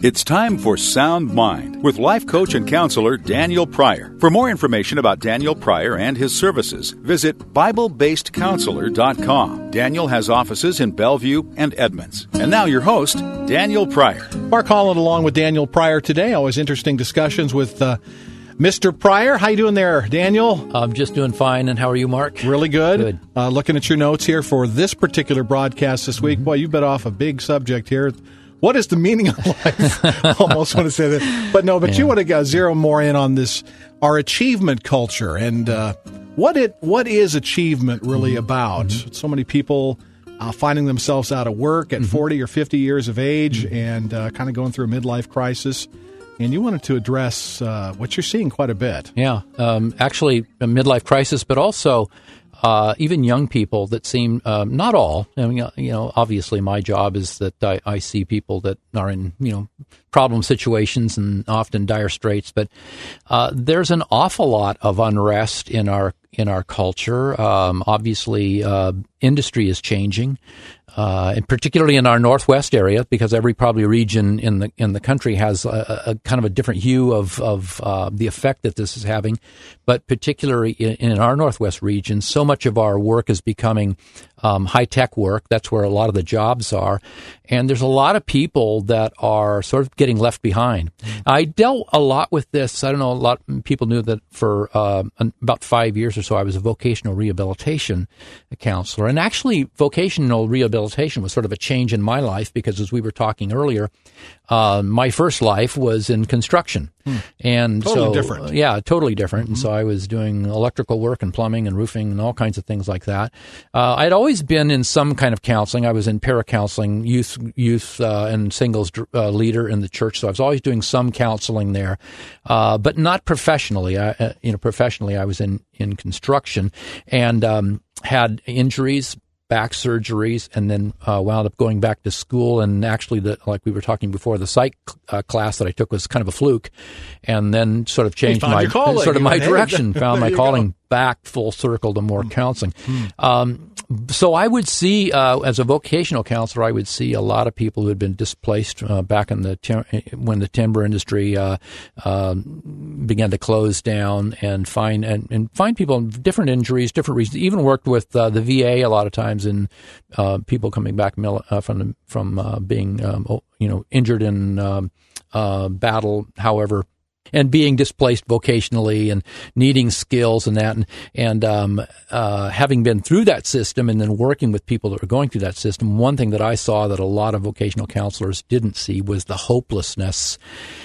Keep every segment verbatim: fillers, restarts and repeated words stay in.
It's time for Sound Mind with life coach and counselor Daniel Pryor. For more information about Daniel Pryor and his services, visit Bible Based Counselor dot com. Daniel has offices in Bellevue and Edmonds. And now your host, Daniel Pryor. Mark Holland along with Daniel Pryor today. Always interesting discussions with uh, Mister Pryor. How you doing there, Daniel? I'm just doing fine. And how are you, Mark? Really good. Good. Uh, looking at your notes here for this particular broadcast this week. Boy, you bit off a big subject here. What is the meaning of life? Almost want to say that. But no, but yeah. You want to uh, zero more in on this, our achievement culture, and uh, what it what is achievement really mm-hmm. about? Mm-hmm. So many people uh, finding themselves out of work at mm-hmm. forty or fifty years of age mm-hmm. and uh, kind of going through a midlife crisis. And you wanted to address uh, what you're seeing quite a bit. Yeah, um, actually a midlife crisis, but also uh, even young people that seem, um, not all, I mean, you know, obviously my job is that I, I see people that are in, you know, problem situations and often dire straits, but uh, there's an awful lot of unrest in our in our culture. Um, obviously, uh, industry is changing. Uh, and particularly in our northwest area, because every probably region in the in the country has a, a kind of a different hue of of uh, the effect that this is having. But particularly in, in our northwest region, so much of our work is becoming um, high tech work. That's where a lot of the jobs are, and there's a lot of people that are sort of getting left behind. Mm-hmm. I dealt a lot with this. I don't know. A lot of people knew that for uh, about five years or so, I was a vocational rehabilitation counselor, and actually vocational rehabilitation was sort of a change in my life because, as we were talking earlier, uh, my first life was in construction. Hmm. And totally so, different. Yeah, totally different. Mm-hmm. And so I was doing electrical work and plumbing and roofing and all kinds of things like that. Uh, I'd always been in some kind of counseling. I was in para-counseling, youth, youth uh, and singles uh, leader in the church. So I was always doing some counseling there, uh, but not professionally. I, uh, you know, professionally, I was in, in construction and um, had injuries, back surgeries, and then uh, wound up going back to school. And actually, the, like we were talking before, the psych uh, class that I took was kind of a fluke, and then sort of changed my sort of my direction, found my calling go. back full circle to more mm. counseling. Mm. Um, so I would see, uh, as a vocational counselor, I would see a lot of people who had been displaced uh, back in the tim- when the timber industry uh, uh, began to close down, and find and, and find people with different injuries, different reasons. Even worked with uh, the V A a lot of times, in uh, people coming back mil- uh, from the, from uh, being um, you know injured in um, uh, battle, however. And being displaced vocationally and needing skills and that, and, and um, uh, having been through that system and then working with people that were going through that system, one thing that I saw that a lot of vocational counselors didn't see was the hopelessness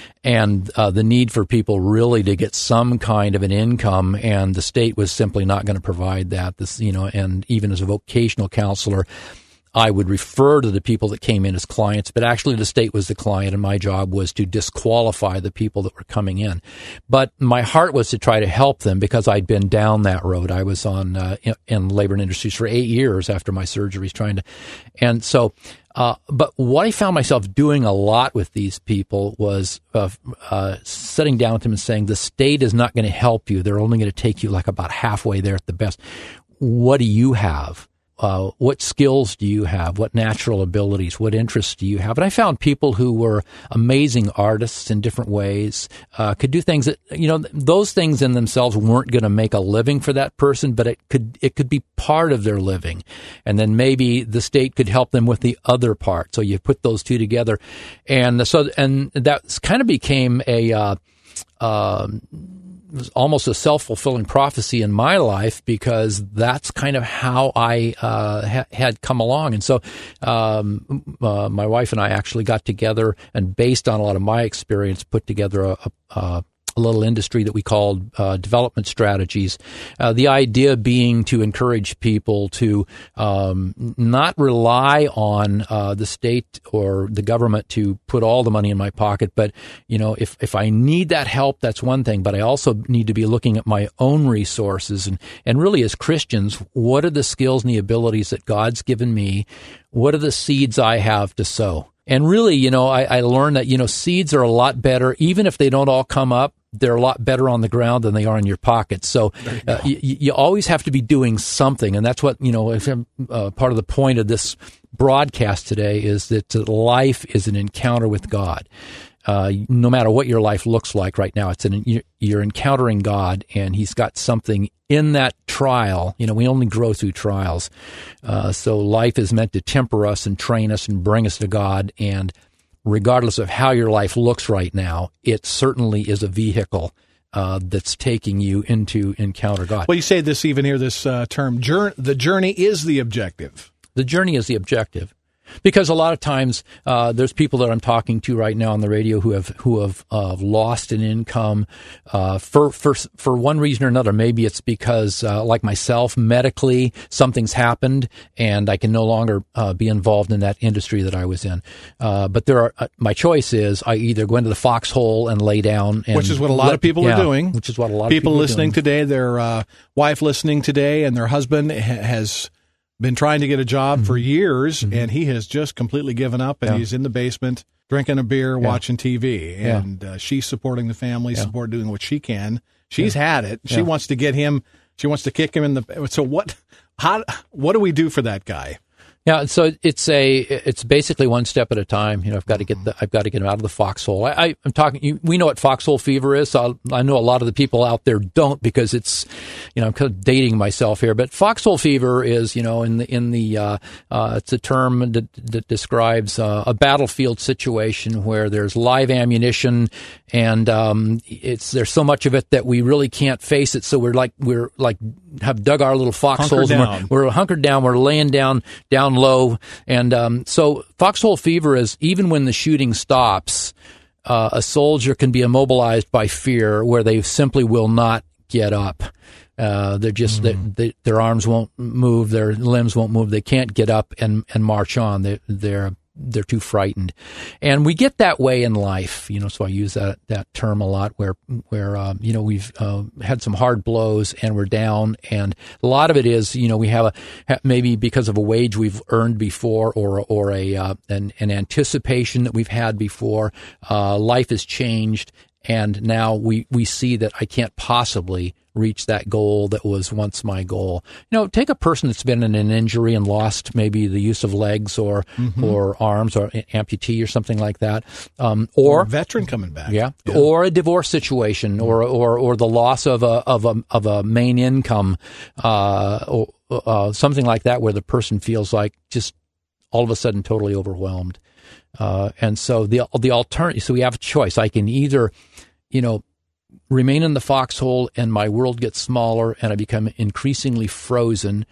and uh, the need for people really to get some kind of an income, and the state was simply not going to provide that. This, you know, and even as a vocational counselor, I would refer to the people that came in as clients, but actually the state was the client, and my job was to disqualify the people that were coming in. But my heart was to try to help them because I'd been down that road. I was on uh, in, in labor and industries for eight years after my surgeries, trying to, and so. Uh, but what I found myself doing a lot with these people was uh, uh, sitting down with them and saying, the state is not going to help you. They're only going to take you like about halfway there at the best. What do you have? Uh, what skills do you have? What natural abilities? What interests do you have? And I found people who were amazing artists in different ways, uh, could do things that, you know, those things in themselves weren't going to make a living for that person, but it could, it could be part of their living. And then maybe the state could help them with the other part. So you put those two together. And so, and that kind of became a, uh, um, it was almost a self-fulfilling prophecy in my life, because that's kind of how I uh, ha- had come along. And so um, uh, my wife and I actually got together and, based on a lot of my experience, put together a, a, a little industry that we called uh, development strategies. Uh, the idea being to encourage people to um, not rely on uh, the state or the government to put all the money in my pocket, but, you know, if, if I need that help, that's one thing, but I also need to be looking at my own resources. And, and really, as Christians, what are the skills and the abilities that God's given me? What are the seeds I have to sow? And really, you know, I, I learned that, you know, seeds are a lot better, even if they don't all come up, they're a lot better on the ground than they are in your pocket. So you, uh, you, you always have to be doing something. And that's what, you know, if, uh, part of the point of this broadcast today is that life is an encounter with God. uh, no matter what your life looks like right now, it's an, you're encountering God, and He's got something in that trial. You know, we only grow through trials. Uh, so life is meant to temper us and train us and bring us to God. And regardless of how your life looks right now, it certainly is a vehicle uh, that's taking you into encounter God. Well, you say this even here, this uh, term, jour- the journey is the objective. The journey is the objective. Because a lot of times uh, there's people that I'm talking to right now on the radio who have who have uh, lost an income uh, for for for one reason or another. Maybe it's because, uh, like myself, medically something's happened and I can no longer uh, be involved in that industry that I was in. Uh, but there are uh, my choice is I either go into the foxhole and lay down, and which is what a lot let, of people yeah, are doing. Which is what a lot people of people listening are doing. today. Their uh, wife listening today, and their husband ha- has. been trying to get a job mm-hmm. for years, mm-hmm. and he has just completely given up, and yeah. he's in the basement drinking a beer, yeah. watching T V, and yeah. uh, she's supporting the family, yeah. support doing what she can. She's yeah. had it. She yeah. wants to get him. She wants to kick him in the. So what? How? What do we do for that guy? Yeah, so it's a it's basically one step at a time. You know, I've got to get the I've got to get him out of the foxhole. I, I, I'm talking. You, we know what foxhole fever is. So I know a lot of the people out there don't, because it's, you know, I'm kind of dating myself here. But foxhole fever is, you know, in the in the uh, uh, it's a term that, that describes uh, a battlefield situation where there's live ammunition, and um, it's there's so much of it that we really can't face it. So we're like we're like have dug our little foxholes, and we're, we're hunkered down. We're laying down down low, and um, so foxhole fever is even when the shooting stops, uh, a soldier can be immobilized by fear, where they simply will not get up. Uh, they're just mm. they, they, their arms won't move, their limbs won't move. They can't get up and, and march on. They, they're they're too frightened, and we get that way in life. You know, so I use that that term a lot. Where where um, you know we've uh, had some hard blows and we're down, and a lot of it is, you know, we have a maybe because of a wage we've earned before, or or a uh, an, an anticipation that we've had before. Uh, life has changed, and now we we see that I can't possibly reach that goal that was once my goal. You know, take a person that's been in an injury and lost maybe the use of legs or mm-hmm. or arms, or amputee or something like that, um, or, or a veteran coming back, yeah, yeah. or a divorce situation, mm-hmm. or or or the loss of a of a of a main income, uh, or uh, something like that, where the person feels like just all of a sudden totally overwhelmed, uh, and so the the alternative. So we have a choice. I can either, you know, remain in the foxhole and my world gets smaller and I become increasingly frozen,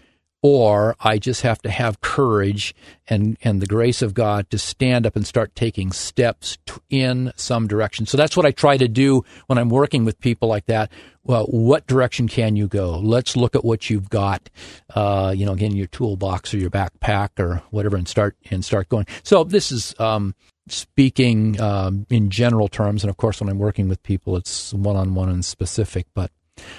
or I just have to have courage and, and the grace of God to stand up and start taking steps to, in some direction. So that's what I try to do when I'm working with people like that. Well, what direction can you go? Let's look at what you've got, uh, you know, again, your toolbox or your backpack or whatever, and start and start going. So this is um, speaking um, in general terms, and of course, when I'm working with people, it's one-on-one and specific. But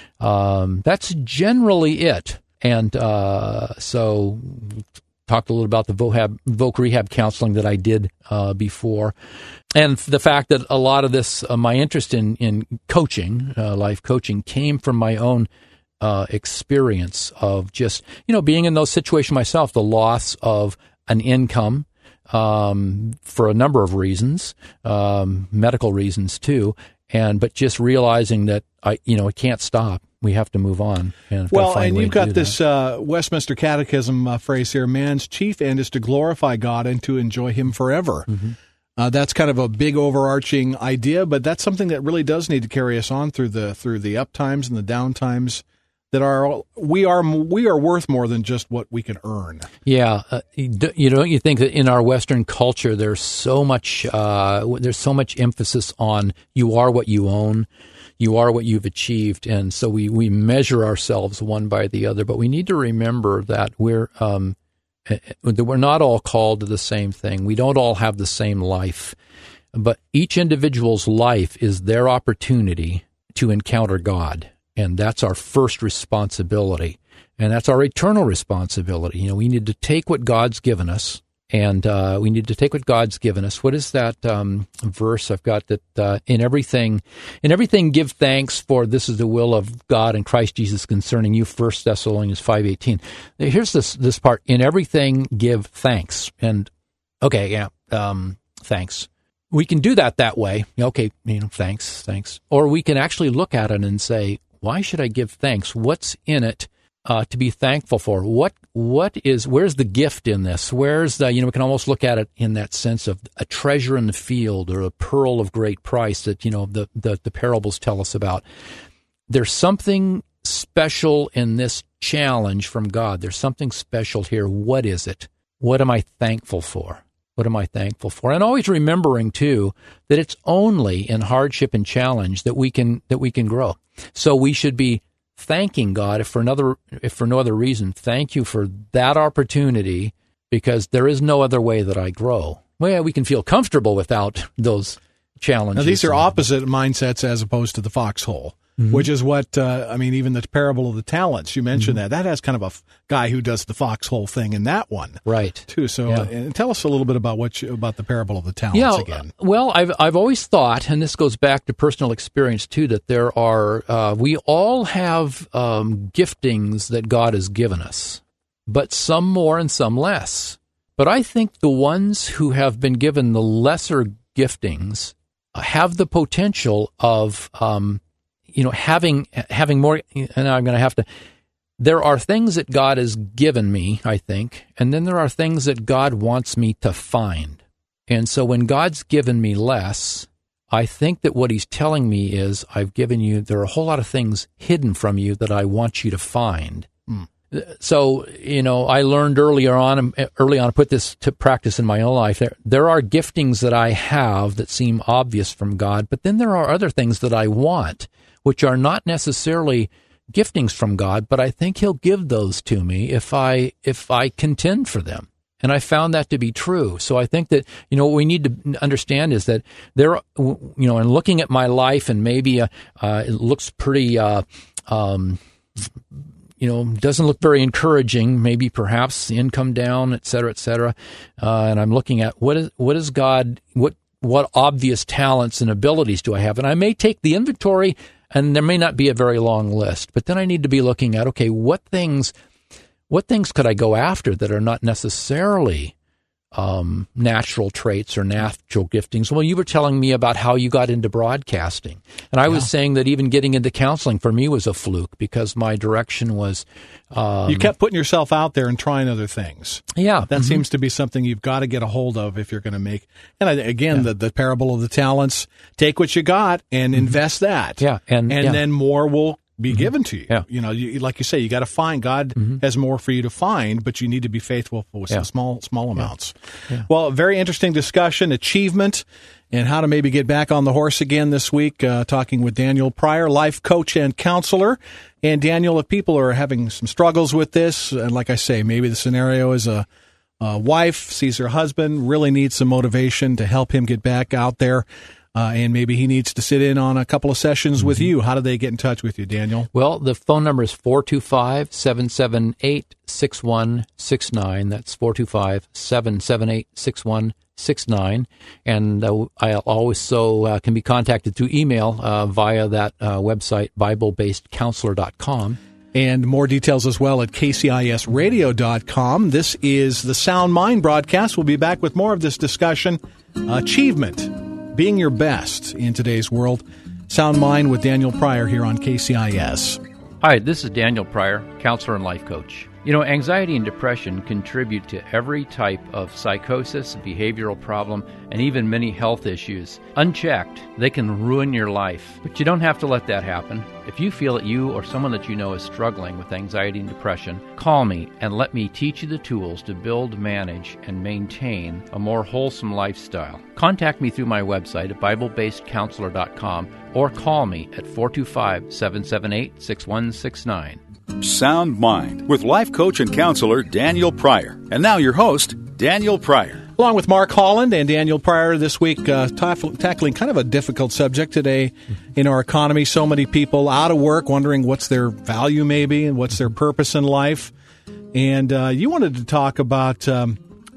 um, that's generally it. And uh, so talked a little about the Vohab, Voc Rehab counseling that I did uh, before, and the fact that a lot of this, uh, my interest in, in coaching, uh, life coaching, came from my own uh, experience of just, you know, being in those situations myself, the loss of an income um, for a number of reasons, um, medical reasons too, and but just realizing that I, you know, it can't stop. We have to move on. And well, and you've got this uh, Westminster Catechism uh, phrase here: man's chief end is to glorify God and to enjoy Him forever. Mm-hmm. Uh, that's kind of a big overarching idea, but that's something that really does need to carry us on through the through the up times and the down times. That are we are we are worth more than just what we can earn. Yeah, uh, you don't you think that in our Western culture there's so much uh, there's so much emphasis on you are what you own. You are what you've achieved, and so we, we measure ourselves one by the other. But we need to remember that we're um, that we're not all called to the same thing. We don't all have the same life, but each individual's life is their opportunity to encounter God, and that's our first responsibility, and that's our eternal responsibility. You know, we need to take what God's given us. And uh, we need to take what God's given us. What is that um, verse I've got? That uh, in everything, in everything, give thanks, for this is the will of God in Christ Jesus concerning you. First Thessalonians five eighteen. Here's this this part: in everything, give thanks. And okay, yeah, um, thanks. we can do that that way. Okay, you know, thanks, thanks. Or we can actually look at it and say, why should I give thanks? What's in it uh, to be thankful for? What what is? Where's the gift in this? Where's the? You know, we can almost look at it in that sense of a treasure in the field or a pearl of great price that you know the the, the parables tell us about. There's something special in this challenge from God. There's something special here. What is it? What am I thankful for? What am I thankful for? And always remembering too that it's only in hardship and challenge that we can that we can grow. So we should be thanking God if for another if for no other reason. Thank you for that opportunity, because there is no other way that I grow. Well, we can feel comfortable without those challenges. Now, these are opposite mindsets as opposed to the foxhole. Mm-hmm. Which is what, uh, I mean, even the parable of the talents, you mentioned mm-hmm. that. That has kind of a f- guy who does the foxhole thing in that one. Right. Too. So yeah. uh, and tell us a little bit about what you, about the parable of the talents yeah, again. Well, I've I've always thought, and this goes back to personal experience too, that there are, uh, we all have um, giftings that God has given us, but some more and some less. But I think the ones who have been given the lesser giftings have the potential of, um, you know, having having more, and I'm going to have to, there are things that God has given me, I think, and then there are things that God wants me to find. And so when God's given me less, I think that what he's telling me is, I've given you, there are a whole lot of things hidden from you that I want you to find. Mm. So, you know, I learned earlier on, early on, to put this to practice in my own life. There, there are giftings that I have that seem obvious from God, but then there are other things that I want, which are not necessarily giftings from God, but I think he'll give those to me if I if I contend for them. And I found that to be true. So I think that, you know, what we need to understand is that there, you know, in looking at my life, and maybe uh, uh, it looks pretty, uh, um, you know, doesn't look very encouraging, maybe perhaps income down, et cetera, et cetera. Uh, and I'm looking at what is what is God, what what obvious talents and abilities do I have? And I may take the inventory, and there may not be a very long list, but then I need to be looking at, okay, what things, what things could I go after that are not necessarily um, natural traits or natural giftings? Well, you were telling me about how you got into broadcasting, and I yeah. was saying that even getting into counseling for me was a fluke, because my direction was um, you kept putting yourself out there and trying other things. Yeah, that mm-hmm. seems to be something you've got to get a hold of if you're going to make. And I, again, yeah. the the parable of the talents: take what you got and mm-hmm. invest that. Yeah, and and yeah. then more will be mm-hmm. given to you. Yeah. You know, you, like you say, you got to find. God mm-hmm. has more for you to find, but you need to be faithful with yeah. some small small amounts. Yeah. Yeah. Well, very interesting discussion, achievement, and how to maybe get back on the horse again this week, uh, talking with Daniel Pryor, life coach and counselor. And Daniel, if people are having some struggles with this, and like I say, maybe the scenario is a, a wife sees her husband, really needs some motivation to help him get back out there. Uh, and maybe he needs to sit in on a couple of sessions mm-hmm. with you. How do they get in touch with you, Daniel? Well, the phone number is four two five, seven seven eight, six one six nine. That's four two five, seven seven eight, six one six nine. And uh, I also uh, can be contacted through email uh, via that uh, website, bible based counselor dot com. And more details as well at k c i s radio dot com. This is the Sound Mind broadcast. We'll be back with more of this discussion. Achievement. Being your best in today's world. Sound Mind with Daniel Pryor here on K C I S. Hi, this is Daniel Pryor, counselor and life coach. You know, anxiety and depression contribute to every type of psychosis, behavioral problem, and even many health issues. Unchecked, they can ruin your life, but you don't have to let that happen. If you feel that you or someone that you know is struggling with anxiety and depression, call me and let me teach you the tools to build, manage, and maintain a more wholesome lifestyle. Contact me through my website at bible based counselor dot com or call me at four two five, seven seven eight, six one six nine. Sound Mind with life coach and counselor Daniel Pryor. And now your host, Daniel Pryor. Along with Mark Holland and Daniel Pryor this week, uh, t- tackling kind of a difficult subject today in our economy. So many people out of work, wondering what's their value maybe and what's their purpose in life. And uh, you wanted to talk about um,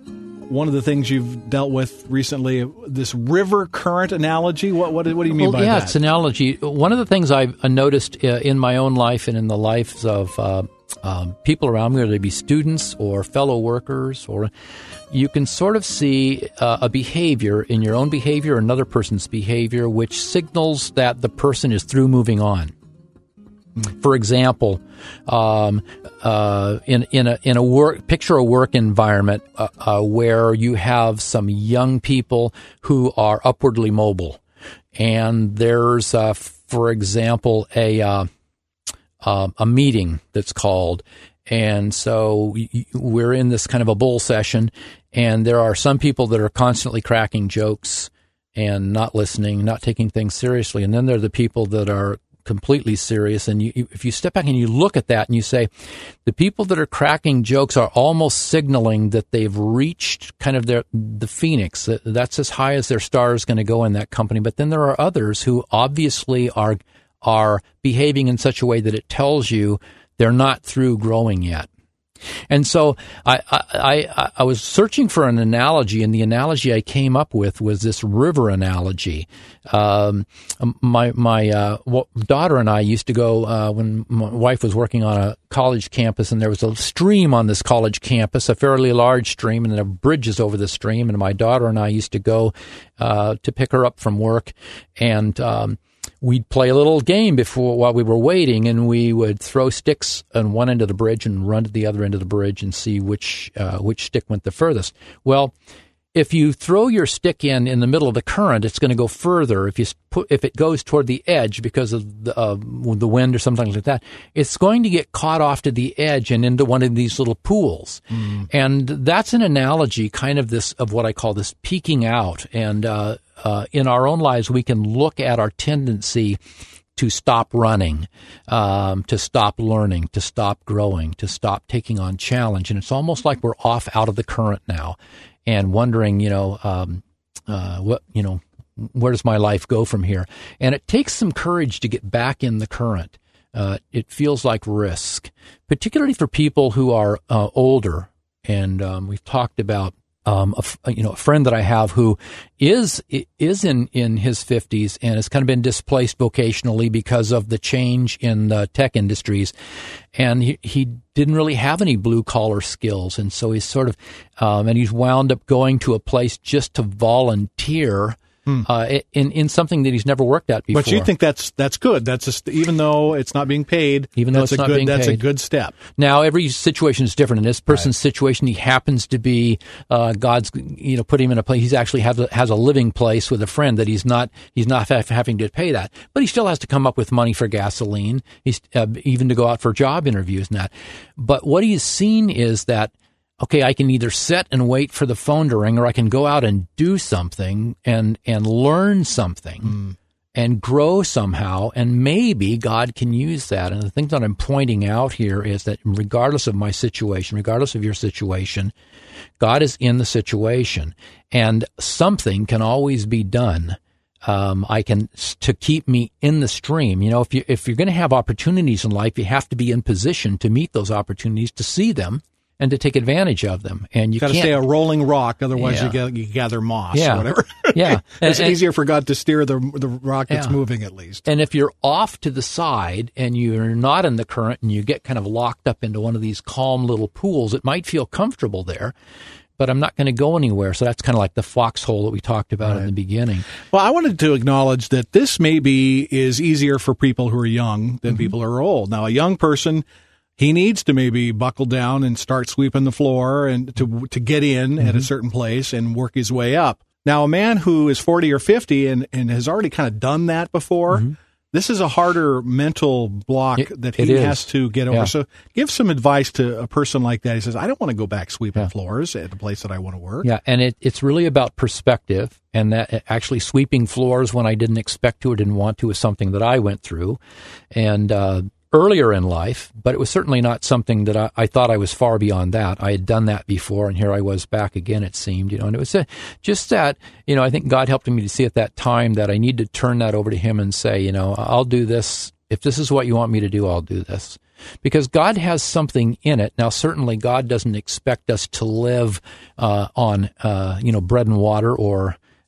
one of the things you've dealt with recently, this river current analogy. What what, what do you mean well, by yeah, that? Yeah, it's an analogy. One of the things I've noticed uh, in my own life and in the lives of uh, um, people around me, whether they be students or fellow workers, or you can sort of see uh, a behavior in your own behavior or another person's behavior which signals that the person is through moving on. For example, um, uh, in in a in a work picture a work environment uh, uh, where you have some young people who are upwardly mobile, and there's, uh, for example, a uh, uh, a meeting that's called, and so we're in this kind of a bull session, and there are some people that are constantly cracking jokes and not listening, not taking things seriously, and then there are the people that are completely serious. And you, if you step back and you look at that and you say, the people that are cracking jokes are almost signaling that they've reached kind of their the phoenix. That's as high as their star is going to go in that company. But then there are others who obviously are are behaving in such a way that it tells you they're not through growing yet. And so I, I, I, I was searching for an analogy, and the analogy I came up with was this river analogy. Um, my my uh, daughter and I used to go uh, when my wife was working on a college campus, and there was a stream on this college campus, a fairly large stream, and there were bridges over the stream. And my daughter and I used to go uh, to pick her up from work, and um, we'd play a little game before while we were waiting, and we would throw sticks on one end of the bridge and run to the other end of the bridge and see which uh, which stick went the furthest. Well, if you throw your stick in in the middle of the current, it's going to go further. If you put if it goes toward the edge because of the, uh, the wind or something like that, it's going to get caught off to the edge and into one of these little pools. Mm. And that's an analogy, kind of this of what I call this peaking out. And uh, uh, in our own lives, we can look at our tendency to stop running, um, to stop learning, to stop growing, to stop taking on challenge. And it's almost like we're off out of the current now and wondering, you know, um, uh, what, you know, where does my life go from here? And it takes some courage to get back in the current. Uh, it feels like risk, particularly for people who are uh, older. And um, we've talked about Um, a, you know, a friend that I have who is is in, in his fifties and has kind of been displaced vocationally because of the change in the tech industries, and he, he didn't really have any blue collar skills, and so he's sort of um, and he's wound up going to a place just to volunteer. Hmm. Uh, in in something that he's never worked at before. But you think that's that's good. That's just, even though it's not being paid. Even though that's it's a not good, being that's paid. a good step. Now every situation is different. In this person's right. situation, he happens to be uh, God's you know put him in a place. He's actually has a, has a living place with a friend that he's not he's not having to pay that, but he still has to come up with money for gasoline. He's uh, even to go out for job interviews and that. But what he's seen is that, okay, I can either sit and wait for the phone to ring, or I can go out and do something and and learn something mm. and grow somehow, and maybe God can use that. And the thing that I'm pointing out here is that regardless of my situation, regardless of your situation, God is in the situation, and something can always be done. Um, I can to keep me in the stream. You know, if you if you're going to have opportunities in life, you have to be in position to meet those opportunities, to see them, and to take advantage of them. And you got to stay a rolling rock, otherwise yeah. you, get, you gather moss yeah. or whatever. Yeah, it's and, easier for God to steer the the rock that's yeah. moving, at least. And if you're off to the side and you're not in the current and you get kind of locked up into one of these calm little pools, it might feel comfortable there, but I'm not going to go anywhere. So that's kind of like the foxhole that we talked about right. in the beginning. Well, I wanted to acknowledge that this maybe is easier for people who are young than mm-hmm. people who are old. Now, a young person, he needs to maybe buckle down and start sweeping the floor and to to get in mm-hmm. at a certain place and work his way up. Now, a man who is forty or fifty and, and has already kind of done that before, mm-hmm. this is a harder mental block it, that he has to get over. Yeah. So give some advice to a person like that. He says, I don't want to go back sweeping yeah. floors at the place that I want to work. Yeah, and it, it's really about perspective, and that actually sweeping floors when I didn't expect to or didn't want to is something that I went through. And uh earlier in life, but it was certainly not something that I, I thought I was far beyond that. I had done that before, and here I was back again, it seemed, you know, and it was a, just that, you know, I think God helped me to see at that time that I need to turn that over to him and say, you know, I'll do this. If this is what you want me to do, I'll do this. Because God has something in it. Now, certainly God doesn't expect us to live uh, on, uh, you know, bread and water or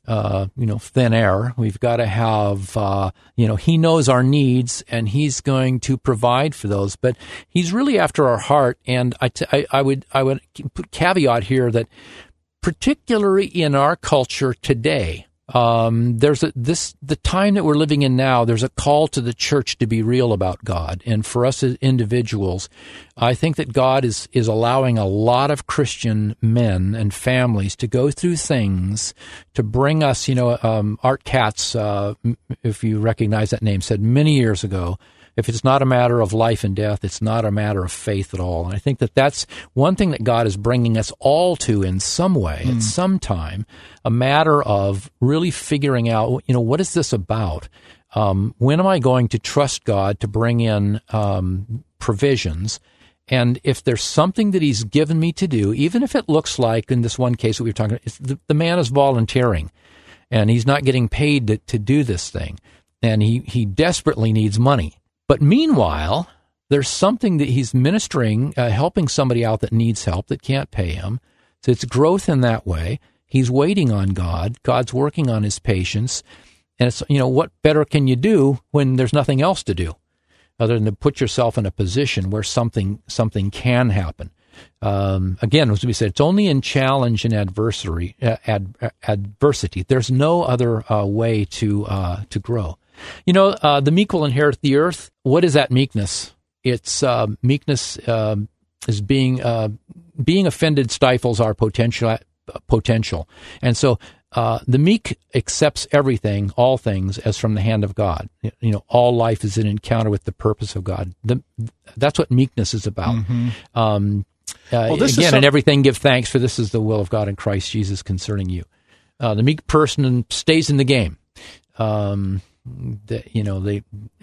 uh, you know, thin air. We've got to have, uh, you know, he knows our needs and he's going to provide for those. But he's really after our heart. And I, t- I, I would, I would put caveat here that particularly in our culture today, Um, there's a, this, the time that we're living in now, there's a call to the church to be real about God. And for us as individuals, I think that God is, is allowing a lot of Christian men and families to go through things to bring us, you know, um, Art Katz, uh, if you recognize that name, said many years ago, if it's not a matter of life and death, it's not a matter of faith at all. And I think that that's one thing that God is bringing us all to in some way, mm. at some time, a matter of really figuring out, you know, what is this about? Um, when am I going to trust God to bring in um, provisions? And if there's something that he's given me to do, even if it looks like, in this one case that we were talking about, it's the, the man is volunteering, and he's not getting paid to, to do this thing, and he, he desperately needs money. But meanwhile, there's something that he's ministering, uh, helping somebody out that needs help that can't pay him. So it's growth in that way. He's waiting on God. God's working on his patience. And it's, you know, what better can you do when there's nothing else to do other than to put yourself in a position where something something can happen? Um, again, as we said, it's only in challenge and adversary, uh, ad, uh, adversity. There's no other uh, way to uh, to grow. You know, uh, the meek will inherit the earth. What is that meekness? It's uh, meekness uh, is being uh, being offended stifles our potential uh, potential, and so uh, the meek accepts everything, all things, as from the hand of God. You know, all life is an encounter with the purpose of God. The, that's what meekness is about. Mm-hmm. Um, uh, well, this again, some- in everything give thanks, for this is the will of God in Christ Jesus concerning you. Uh, the meek person stays in the game. Um, That, you know, they,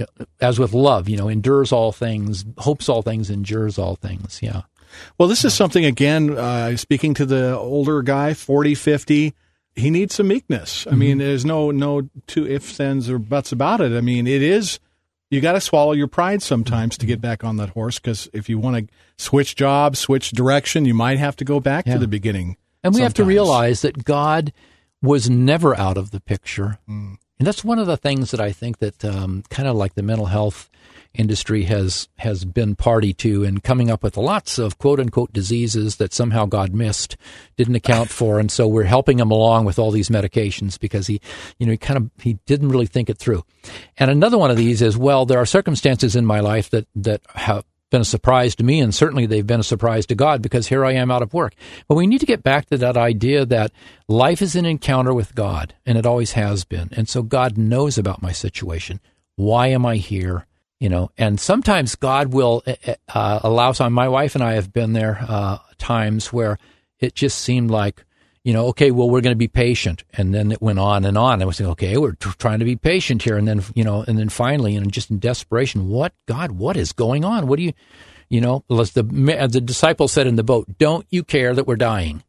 as with love, you know, endures all things, hopes all things, endures all things. Yeah. Well, this is something, again, uh, speaking to the older guy, forty, fifty, he needs some meekness. I mm-hmm. mean, there's no, no two ifs, ands, or buts about it. I mean, it is, you got to swallow your pride sometimes to get back on that horse, because if you want to switch jobs, switch direction, you might have to go back yeah. to the beginning. And we sometimes. have to realize that God was never out of the picture. Mm. And that's one of the things that I think that um, kind of like the mental health industry has has been party to, and coming up with lots of quote-unquote diseases that somehow God missed, didn't account for. And so we're helping him along with all these medications because he, you know, he kind of, he didn't really think it through. And another one of these is, well, there are circumstances in my life that, that have been a surprise to me, and certainly they've been a surprise to God, because here I am out of work. But we need to get back to that idea that life is an encounter with God, and it always has been. And so God knows about my situation. Why am I here? You know, and sometimes God will uh, allow some. My wife and I have been there uh, times where it just seemed like, you know, okay, well, we're going to be patient. And then it went on and on. And we said, okay, we're t- trying to be patient here. And then, you know, and then finally, you know, just in desperation, what, God, what is going on? What do you, you know, as the, as the disciples said in the boat, don't you care that we're dying?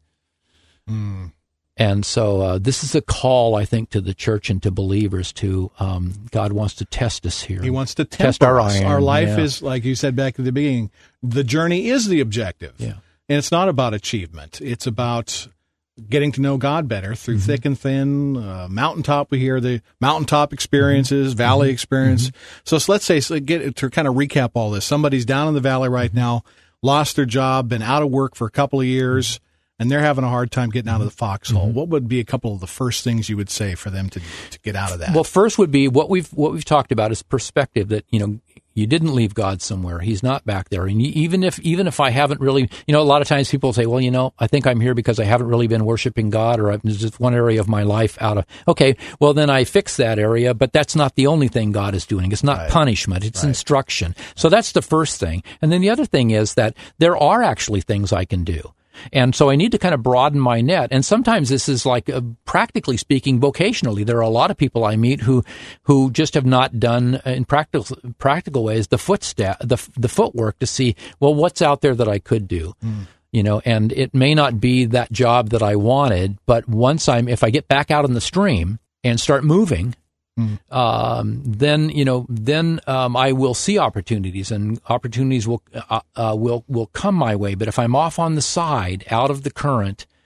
Mm. And so uh, this is a call, I think, to the church and to believers to, um, God wants to test us here. He wants to test our iron. Our life yeah. is, like you said back at the beginning, the journey is the objective. Yeah. And it's not about achievement. It's about getting to know God better through mm-hmm. thick and thin, uh, mountaintop. We hear the mountaintop experiences, mm-hmm. valley mm-hmm. experience. Mm-hmm. So, so let's say, so get to kind of recap all this. Somebody's down in the valley right mm-hmm. now, lost their job, been out of work for a couple of years, and they're having a hard time getting out of the foxhole. Mm-hmm. What would be a couple of the first things you would say for them to to get out of that? Well, first would be what we've what we've talked about is perspective. That, you know, you didn't leave God somewhere; He's not back there. And even if even if I haven't really, you know, a lot of times people say, "Well, you know, I think I'm here because I haven't really been worshiping God, or there's just one area of my life out of." Okay, well then I fix that area, but that's not the only thing God is doing. It's not right. punishment; it's right. instruction. So that's the first thing. And then the other thing is that there are actually things I can do. And so I need to kind of broaden my net. And sometimes this is like, uh, practically speaking, vocationally. There are a lot of people I meet who who just have not done, uh, in practical practical ways, the footstep, the the footwork to see, well, what's out there that I could do. Mm. You know, and it may not be that job that I wanted, but once I'm, if I get back out in the stream and start moving, Mm. Um, then, you know, then um, I will see opportunities, and opportunities will uh, uh, will will come my way. But if I'm off on the side, out of the current,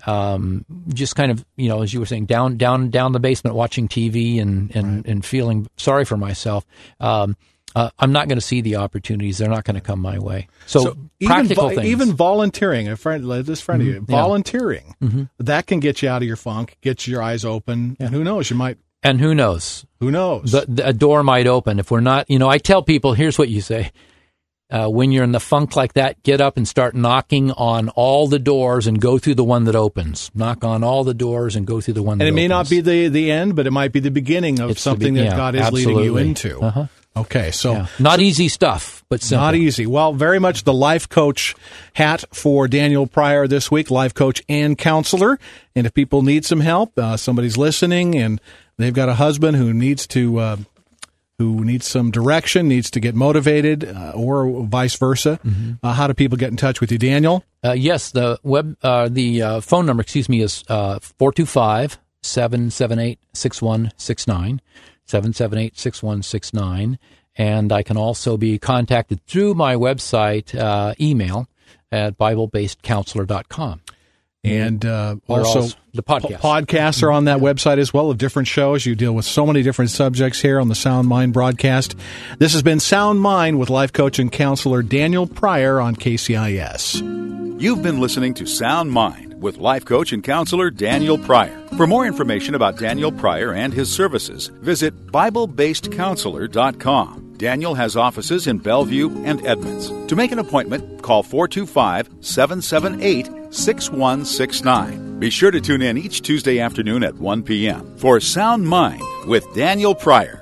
um, just kind of, you know, as you were saying, down, down, down the basement watching T V and, and, Right. and feeling sorry for myself, um, uh, I'm not going to see the opportunities. They're not going to come my way. So, So practical even, vo- things. even volunteering, a friend, like this friend of you, yeah. volunteering, Mm-hmm. that can get you out of your funk, get your eyes open, and who knows, you might, And who knows? who knows? The, the, a door might open. If we're not, you know, I tell people, here's what you say. Uh, when you're in the funk like that, get up and start knocking on all the doors and go through the one that opens. Knock on all the doors and go through the one that and it opens. may not be the, the end, but it might be the beginning of It's the something be- that yeah, God is leading you absolutely. into. Uh-huh. Okay, so Yeah. Not easy stuff, but simple. not easy. Well, very much the life coach hat for Daniel Pryor this week, life coach and counselor. And if people need some help, uh, somebody's listening and they've got a husband who needs to, uh, who needs some direction, needs to get motivated, uh, or vice versa. Mm-hmm. Uh, how do people get in touch with you, Daniel? Uh, yes, the web, uh, the uh, phone number, excuse me, is uh, four two five, seven seven eight, six one six nine, seven seven eight, six one six nine. And I can also be contacted through my website, uh, email at bible based counselor dot com. And uh, Or also, also the podcast. po- podcasts are on that website as well of different shows. You deal with so many different subjects here on the Sound Mind broadcast. This has been Sound Mind with life coach and counselor Daniel Pryor on K C I S. You've been listening to Sound Mind with life coach and counselor Daniel Pryor. For more information about Daniel Pryor and his services, visit bible based counselor dot com. Daniel has offices in Bellevue and Edmonds. To make an appointment, call four two five, seven seven eight, six one six nine. Be sure to tune in each Tuesday afternoon at one p.m. for Sound Mind with Daniel Pryor.